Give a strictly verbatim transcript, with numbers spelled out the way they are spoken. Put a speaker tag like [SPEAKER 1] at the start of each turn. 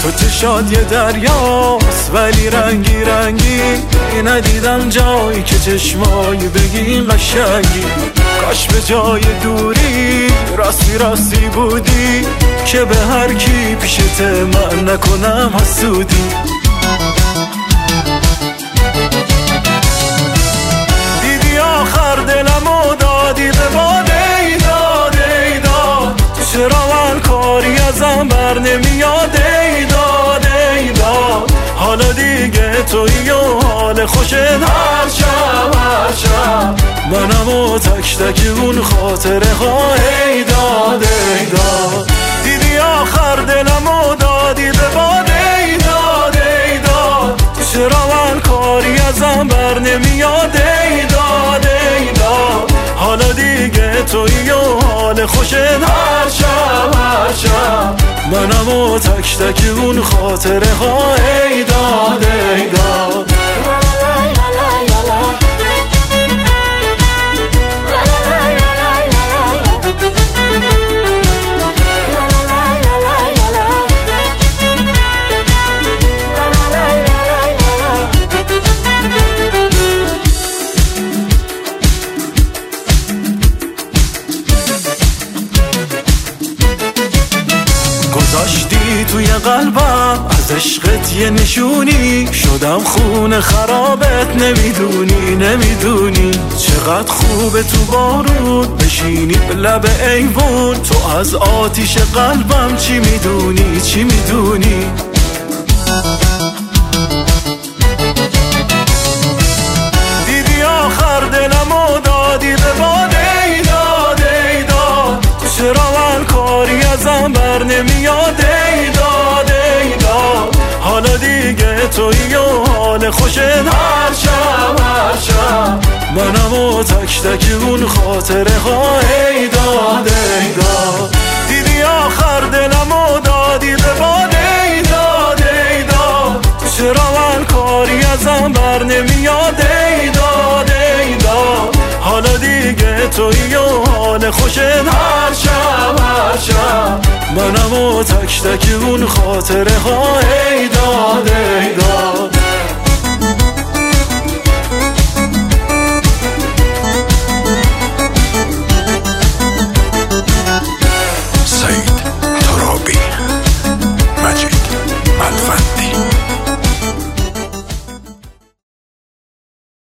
[SPEAKER 1] تو چشات یه دریاست ولی رنگی رنگی، ندیدم جایی که چشمایی بگی قشنگی. کاش به جای دوری راستی راستی بودی، که به هر کی پیشت من نکنم حسودی. دیدی آخر دلمو دادی به باد، ای داد ای داد. چرا من کاری ازم بر نمیاد، ای داد ای داد. حالا دیگه تویی و حال خوشت هر شب هر شب، منم و تک تک اون خاطره ها، ای داد ای داد. دیدی آخر دلمو دادی به باد، ای داد ای داد. چرا من کاری ازم بر نمیاد، ای داد ای داد. حالا دیگه تویی و حال خوشت هر شب هر شب، منم و تک تک اون خاطره ها، ای داد ای داد. گذاشتی توی قلبم از عشقت یه نشونی، شدم خون خرابت نمیدونی نمیدونی. چقدر خوبه تو بارون بشینی به لب ایوون، تو از آتیش قلبم چی میدونی چی میدونی. دیدی آخر دلمو دادی به باد، ای داد ای داد. چرا من کاری ازم بر نمیاد، ای داد ای داد. حالا دیگه تویی و حال خوشت هر شب هر شب، منم و تک تک اون خاطره ها، ای داد ای داد. دیدی آخر دلمو دادی به باد، ای داد ای داد. چرا من کاری ازم بر نمیاد، ای داد ای داد. حالا دیگه تویی و حال خوشت هر شب هر شب، منم و تک تک اون خاطره ها، ای